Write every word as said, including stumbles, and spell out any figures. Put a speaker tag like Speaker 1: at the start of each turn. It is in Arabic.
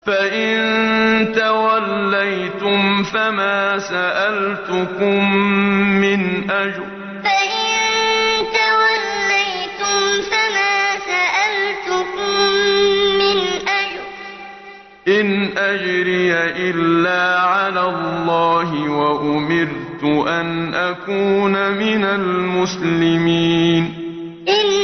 Speaker 1: فَإِن تَوَلَّيْتُمْ فَمَا سَأَلْتُكُم مِّنْ أَجْرٍ ۖ إِنْ أَجْرِيَ إِلَّا عَلَى اللَّهِ وَأُمِرْتُ أَنْ أَكُونَ مِنَ الْمُسْلِمِينَ